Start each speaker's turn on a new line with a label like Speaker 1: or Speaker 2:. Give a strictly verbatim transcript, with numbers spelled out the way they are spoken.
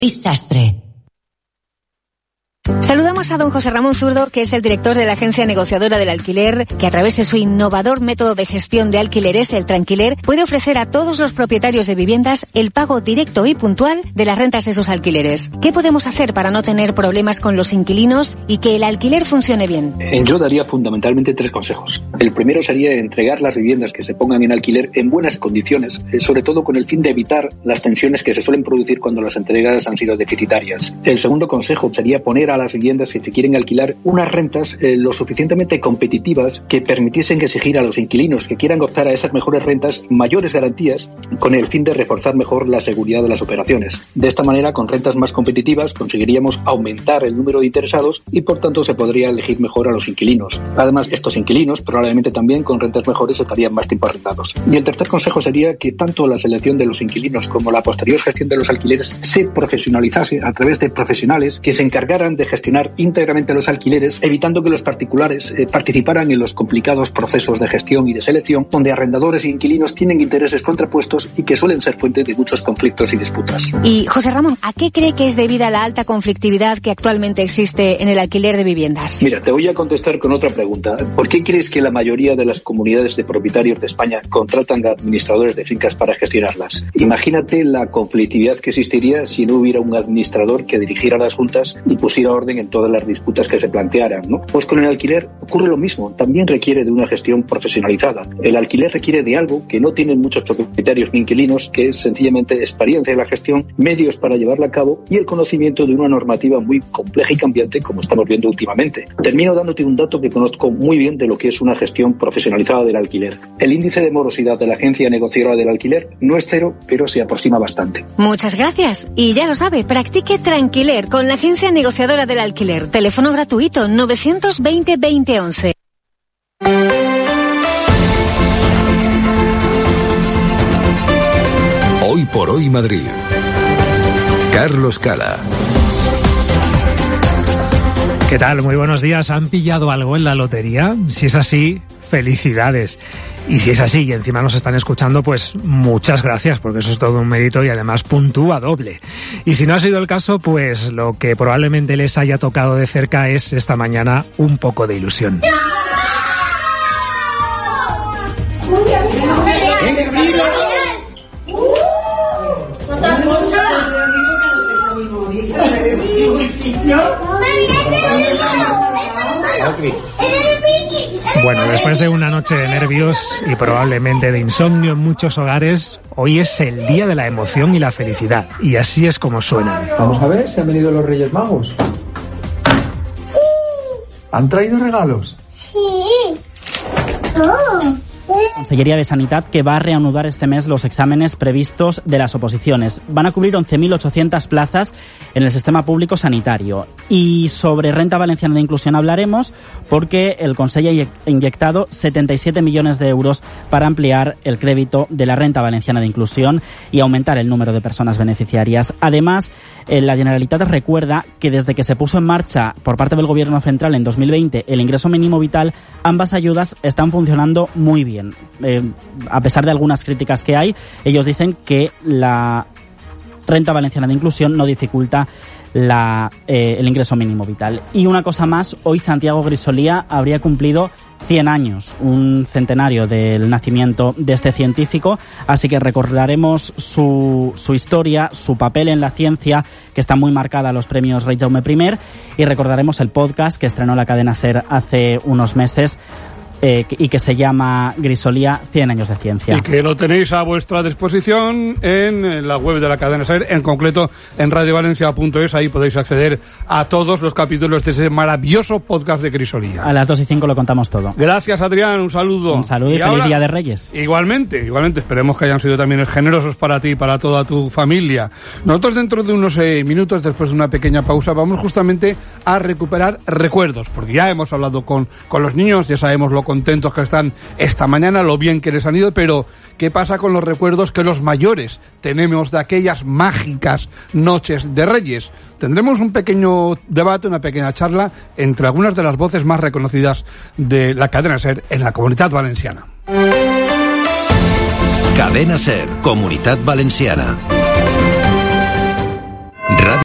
Speaker 1: Sastre.
Speaker 2: Saludamos a don José Ramón Zurdo, que es el director de la Agencia Negociadora del Alquiler, que a través de su innovador método de gestión de alquileres, el Tranquiler, puede ofrecer a todos los propietarios de viviendas el pago directo y puntual de las rentas de sus alquileres. ¿Qué podemos hacer para no tener problemas con los inquilinos y que el alquiler funcione bien?
Speaker 3: Yo daría fundamentalmente tres consejos. El primero sería entregar las viviendas que se pongan en alquiler en buenas condiciones, sobre todo con el fin de evitar las tensiones que se suelen producir cuando las entregas han sido deficitarias. El segundo consejo sería poner a las viviendas que se quieren alquilar unas rentas eh, lo suficientemente competitivas que permitiesen exigir a los inquilinos que quieran optar a esas mejores rentas mayores garantías con el fin de reforzar mejor la seguridad de las operaciones. De esta manera, con rentas más competitivas conseguiríamos aumentar el número de interesados y por tanto se podría elegir mejor a los inquilinos. Además, estos inquilinos probablemente también con rentas mejores estarían más tiempo arrendados. Y el tercer consejo sería que tanto la selección de los inquilinos como la posterior gestión de los alquileres se profesionalizase a través de profesionales que se encargaran de gestionar íntegramente los alquileres, evitando que los particulares eh, participaran en los complicados procesos de gestión y de selección, donde arrendadores e inquilinos tienen intereses contrapuestos y que suelen ser fuente de muchos conflictos y disputas.
Speaker 2: Y, José Ramón, ¿a qué cree que es debida la alta conflictividad que actualmente existe en el alquiler de viviendas?
Speaker 3: Mira, te voy a contestar con otra pregunta. ¿Por qué crees que la mayoría de las comunidades de propietarios de España contratan a administradores de fincas para gestionarlas? Imagínate la conflictividad que existiría si no hubiera un administrador que dirigiera las juntas y pusiera orden en todas las disputas que se plantearan, ¿no? Pues con el alquiler ocurre lo mismo, también requiere de una gestión profesionalizada. El alquiler requiere de algo que no tienen muchos propietarios ni inquilinos, que es sencillamente experiencia en la gestión, medios para llevarla a cabo y el conocimiento de una normativa muy compleja y cambiante, como estamos viendo últimamente. Termino dándote un dato que conozco muy bien de lo que es una gestión profesionalizada del alquiler. El índice de morosidad de la Agencia Negociadora del Alquiler no es cero, pero se aproxima bastante.
Speaker 2: Muchas gracias. Y ya lo sabe, practique Tranquiler con la Agencia Negociadora del Alquiler. Teléfono gratuito novecientos veinte veinte once.
Speaker 4: Hoy por hoy Madrid. Carlos Cala.
Speaker 5: ¿Qué tal? Muy buenos días. ¿Han pillado algo en la lotería? Si es así, felicidades. Y si es así y encima nos están escuchando, pues muchas gracias, porque eso es todo un mérito y además puntúa doble. Y si no ha sido el caso, pues lo que probablemente les haya tocado de cerca es esta mañana un poco de ilusión. Bueno, después de una noche de nervios y probablemente de insomnio en muchos hogares, hoy es el día de la emoción y la felicidad. Y así es como suena.
Speaker 6: Vamos a ver si han venido los Reyes Magos.
Speaker 7: Sí.
Speaker 6: ¿Han traído regalos?
Speaker 7: Sí. Oh.
Speaker 8: Consellería de Sanidad, que va a reanudar este mes los exámenes previstos de las oposiciones. Van a cubrir once mil ochocientas plazas en el sistema público sanitario. Y sobre renta valenciana de inclusión hablaremos porque el Consell ha inyectado setenta y siete millones de euros para ampliar el crédito de la renta valenciana de inclusión y aumentar el número de personas beneficiarias. Además, la Generalitat recuerda que desde que se puso en marcha por parte del Gobierno central en dos mil veinte el ingreso mínimo vital, ambas ayudas están funcionando muy bien. Eh, a pesar de algunas críticas que hay, ellos dicen que la renta valenciana de inclusión no dificulta la, eh, el ingreso mínimo vital. Y una cosa más, hoy Santiago Grisolía habría cumplido cien años, un centenario del nacimiento de este científico, así que recordaremos su, su historia, su papel en la ciencia, que está muy marcada a los premios Rei Jaume primero, y recordaremos el podcast que estrenó la cadena SER hace unos meses, Eh, y que se llama Grisolía, cien años de ciencia.
Speaker 9: Y que lo tenéis a vuestra disposición en la web de la cadena SER, en concreto en radio valencia punto es. Ahí podéis acceder a todos los capítulos de ese maravilloso podcast de Grisolía.
Speaker 8: A las dos y cinco lo contamos todo.
Speaker 9: Gracias, Adrián, un saludo.
Speaker 8: Un saludo y, y feliz ahora, Día de Reyes.
Speaker 9: Igualmente, igualmente. Esperemos que hayan sido también generosos para ti y para toda tu familia. Nosotros dentro de unos eh, minutos, después de una pequeña pausa, vamos justamente a recuperar recuerdos, porque ya hemos hablado con, con los niños, ya sabemos lo contentos que están esta mañana, lo bien que les han ido, pero ¿qué pasa con los recuerdos que los mayores tenemos de aquellas mágicas noches de Reyes? Tendremos un pequeño debate, una pequeña charla entre algunas de las voces más reconocidas de la cadena SER en la Comunitat Valenciana.
Speaker 4: Cadena SER, Comunitat Valenciana. Radio